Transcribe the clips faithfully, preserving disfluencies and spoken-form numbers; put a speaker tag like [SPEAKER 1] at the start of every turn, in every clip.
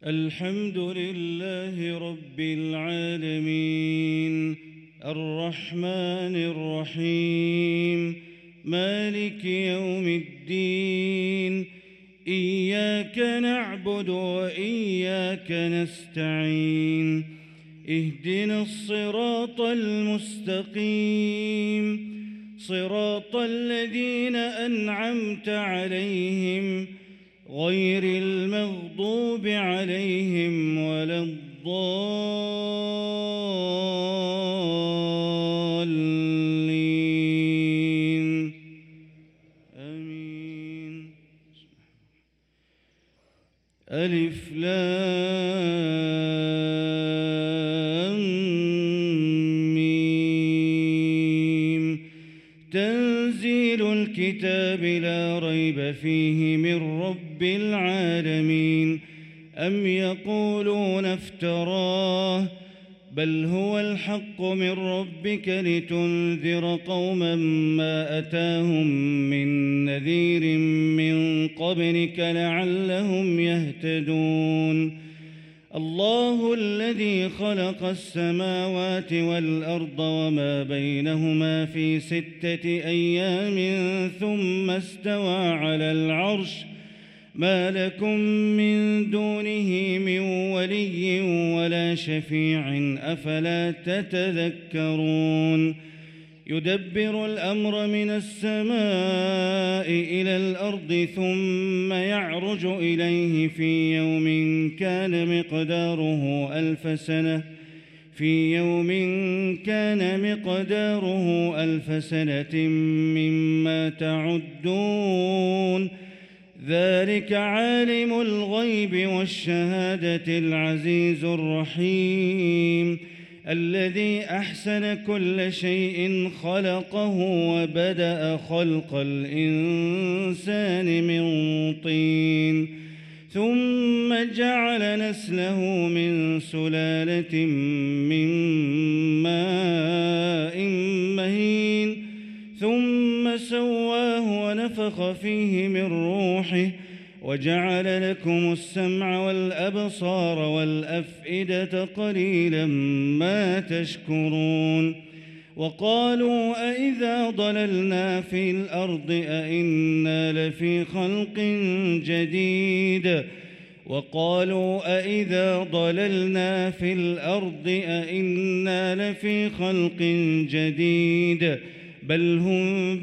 [SPEAKER 1] الحمد لله رب العالمين الرحمن الرحيم مالك يوم الدين إياك نعبد وإياك نستعين اهدنا الصراط المستقيم صراط الذين أنعمت عليهم غير المغضوب عليهم ولا الضالين آمين. ألف لام ميم تنزيل الكتاب لا ريب فيه من رب العالمين. أم يقولون افتراه بل هو الحق من ربك لتنذر قوما ما أتاهم من نذير من قبلك لعلهم يهتدون. الله الذي خلق السماوات والأرض وما بينهما في ستة أيام ثم استوى على العرش ما لكم من دونه من ولي ولا شفيع أفلا تتذكرون. يدبر الأمر من السماء إلى الأرض ثم يعرج إليه في يوم كان مقداره ألف سنة في يوم كان مقداره ألف سنة مما تعدون. ذلك عالم الغيب والشهادة العزيز الرحيم الذي أحسن كل شيء خلقه وبدأ خلق الإنسان من طين ثم جعل نسله من سلالة من ماء مهين ثم سواه ونفخ فيه من روحه وجعل لكم السمع والأبصار والأفئدة قليلا ما تشكرون. وقالوا أئذا ضللنا في الأرض أئنا لفي خلق جديد وقالوا أئذا ضللنا في الأرض أئنا لفي خلق جديد بل هم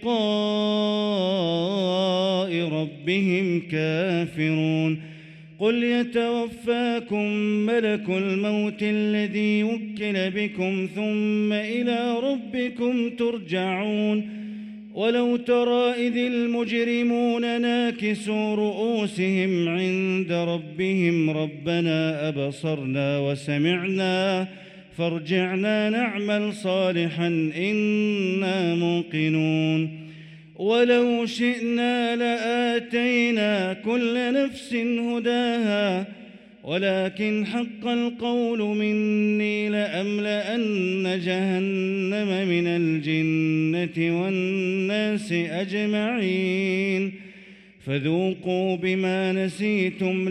[SPEAKER 1] بلقاء ربهم كافرون. قل يتوفاكم ملك الموت الذي وكل بكم ثم إلى ربكم ترجعون. ولو ترى إذ المجرمون ناكسوا رؤوسهم عند ربهم ربنا أبصرنا وسمعنا فارجعنا نعمل صالحا إنا موقنون. ولو شئنا لآتينا كل نفس هداها ولكن حق القول مني لأملأن جهنم من الجنة والناس أجمعين. فذوقوا بما نسيتم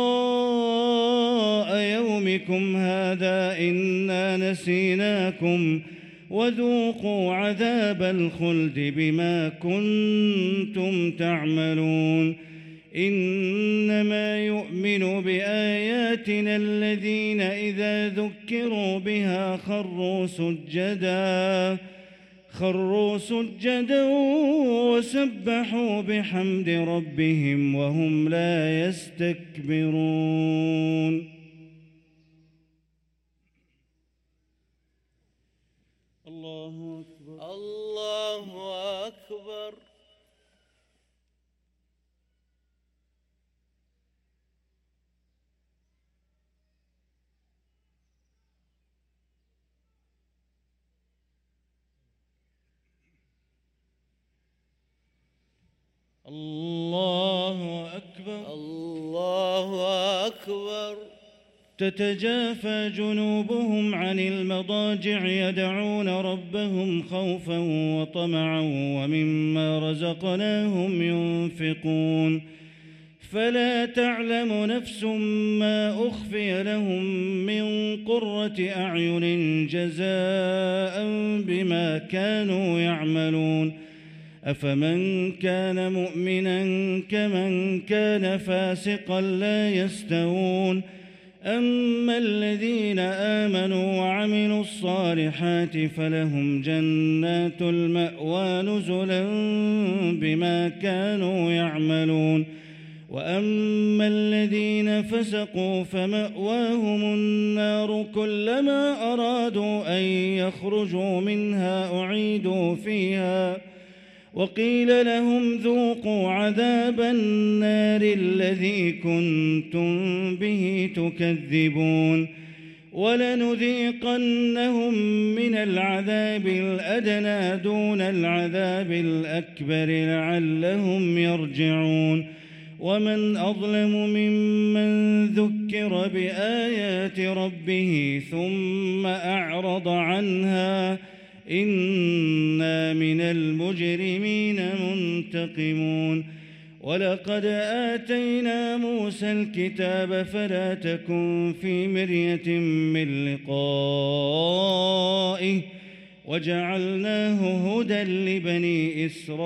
[SPEAKER 1] لقاء يومكم هذا إنا نسيناكم وذوقوا عذاب الخلد بما كنتم تعملون. إنما يؤمن بآياتنا الذين إذا ذكروا بها خروا سجدا خروا سجدا وسبحوا بحمد ربهم وهم لا يستكبرون. الله أكبر
[SPEAKER 2] الله أكبر.
[SPEAKER 1] الله أكبر
[SPEAKER 2] الله أكبر.
[SPEAKER 1] تتجافى جنوبهم عن المضاجع يدعون ربهم خوفا وطمعا ومما رزقناهم ينفقون فلا تعلم نفس ما أخفي لهم من قرة أعين جزاء بما كانوا يعملون أفمن كان مؤمنا كمن كان فاسقا لا يستوون أما الذين آمنوا وعملوا الصالحات فلهم جنات المأوى نزلا بما كانوا يعملون وأما الذين فسقوا فمأواهم النار كلما أرادوا أن يخرجوا منها أعيدوا فيها وقيل لهم ذوقوا عذاب النار الذي كنتم به تكذبون ولنذيقنهم من العذاب الأدنى دون العذاب الأكبر لعلهم يرجعون ومن أظلم ممن ذكر بآيات ربه ثم أعرض عنها إنا من المجرمين منتقمون ولقد آتينا موسى الكتاب فلا تكن في مرية من لقائه وجعلناه هدى لبني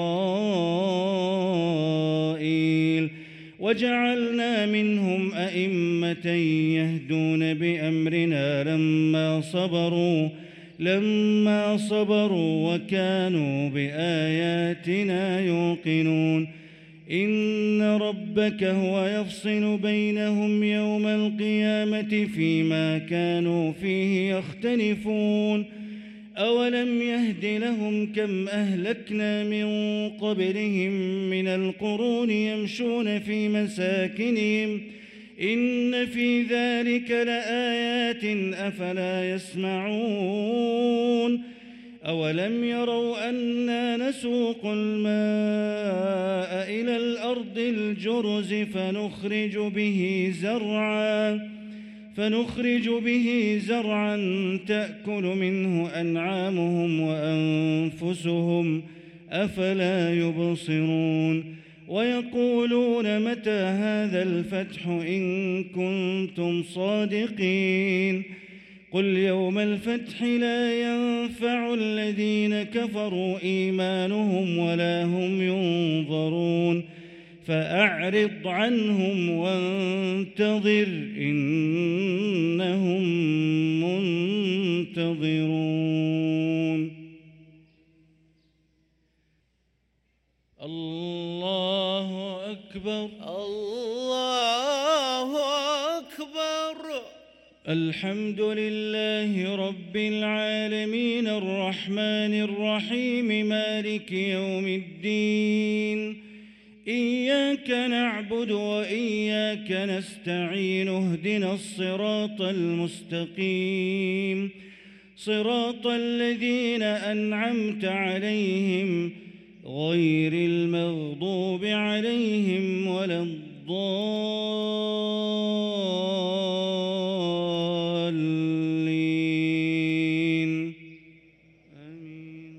[SPEAKER 1] إسرائيل وجعلنا منهم أئمة يهدون بأمرنا لما صبروا لما صبروا وكانوا بآياتنا يوقنون إن ربك هو يفصل بينهم يوم القيامة فيما كانوا فيه يختلفون أولم يهد لهم كم أهلكنا من قبلهم من القرون يمشون في مساكنهم إن في ذلك لآيات أفلا يسمعون أولم يروا أنا نسوق الماء إلى الأرض الجرز فنخرج به زرعا فنخرج به زرعا تأكل منه أنعامهم وأنفسهم أفلا يبصرون ويقولون متى هذا الفتح إن كنتم صادقين قل يوم الفتح لا ينفع الذين كفروا إيمانهم ولا هم ينظرون فأعرض عنهم وانتظر إنهم منتظرون الله أكبر
[SPEAKER 2] الله أكبر.
[SPEAKER 1] الحمد لله رب العالمين الرحمن الرحيم مالك يوم الدين إياك نعبد وإياك نستعين اهدنا الصراط المستقيم صراط الذين أنعمت عليهم غير المغضوب عليهم ولا الضالين آمين.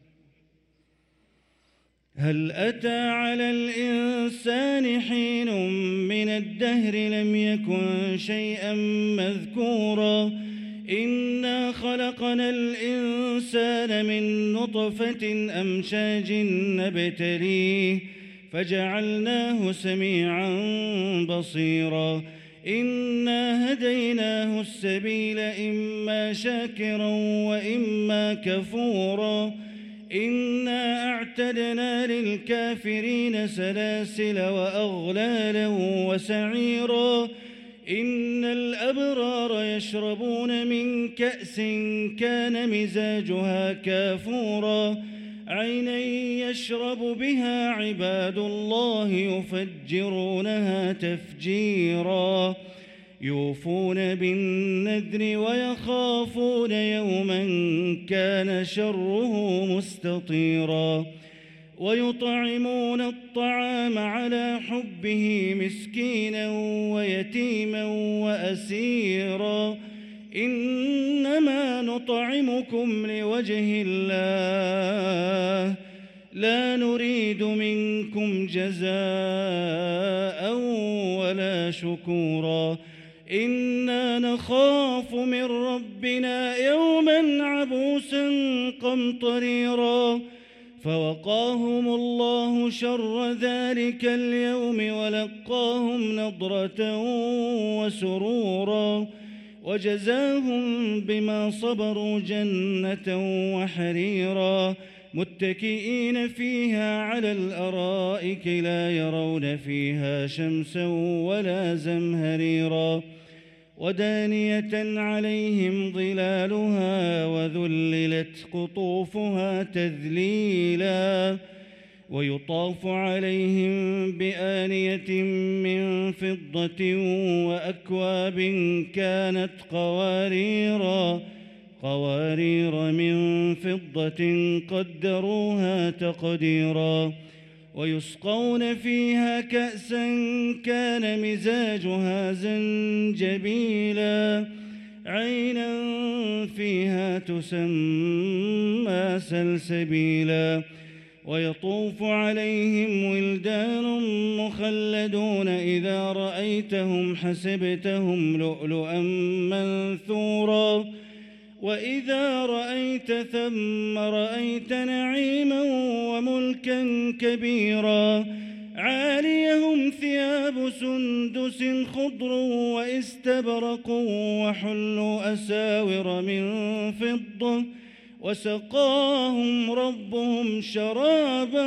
[SPEAKER 1] هل أتى على الإنسان حين من الدهر لم يكن شيئا مذكورا إنا خلقنا الإنسان من نطفة أمشاج نبتليه فجعلناه سميعا بصيرا إنا هديناه السبيل إما شاكرا وإما كفورا إنا أعتدنا للكافرين سلاسل وأغلالا وسعيرا إن الأبرار يشربون من كأس كان مزاجها كافورا عينا يشرب بها عباد الله يفجرونها تفجيرا يوفون بالنذر ويخافون يوما كان شره مستطيرا ويطعمون الطعام على حبه مسكينا ويتيما وأسيرا إنما نطعمكم لوجه الله لا نريد منكم جزاء شكورا إنا نخاف من ربنا يوما عبوسا قمطريرا فوقاهم الله شر ذلك اليوم ولقاهم نضرة وسرورا وجزاهم بما صبروا جنة وحريرا متكئين فيها على الأرائك لا يرون فيها شمسا ولا زمهريرا ودانية عليهم ظلالها وذللت قطوفها تذليلا ويطاف عليهم بآنية من فضة وأكواب كانت قواريرا قوارير من فضة قدروها تقديرا ويسقون فيها كأسا كان مزاجها زنجبيلا عينا فيها تسمى سلسبيلا ويطوف عليهم ولدان مخلدون إذا رأيتهم حسبتهم لؤلؤا منثورا وإذا رأيت ثم رأيت نعيما وملكا كبيرا عاليهم ثياب سندس خضر واستبرق وحلوا أساور من فضة وسقاهم ربهم شرابا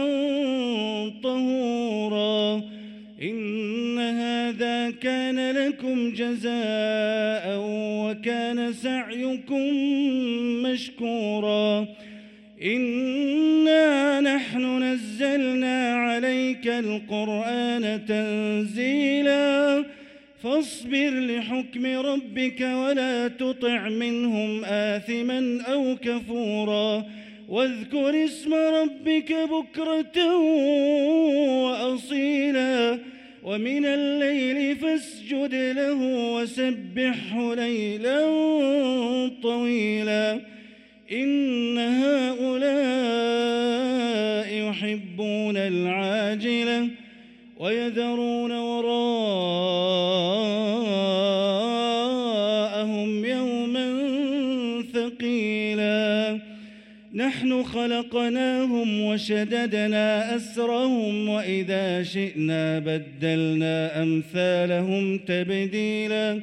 [SPEAKER 1] طهورا إن هذا كان لكم جزاء وكان سعيكم مشكورا إنا نحن نزلنا عليك القرآن تنزيلا فاصبر لحكم ربك ولا تطع منهم آثما أو كفورا واذكر اسم ربك بكرة وأصيلا ومن الليل فاسجد له وسبحه ليلا طويلا إن هؤلاء يحبون العاجلة ويذرون وراءهم يوما ثقيلا نحن خلقناهم وشددنا أسرهم وإذا شئنا بدلنا أمثالهم تبديلا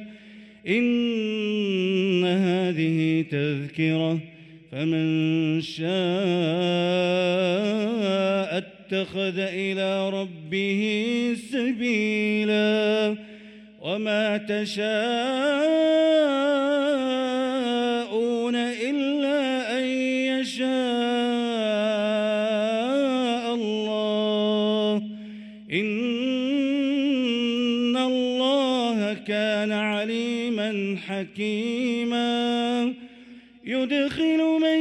[SPEAKER 1] إن هذه تذكرة فمن شاء اتخذ إلى ربه سبيلا وما تشاءون إلا أن يشاء الله إن الله كان عليما حكيما يدخل من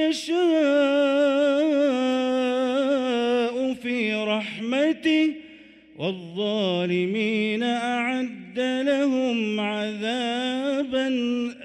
[SPEAKER 1] يشاء في رحمته والظالمين أعد لهم عذابا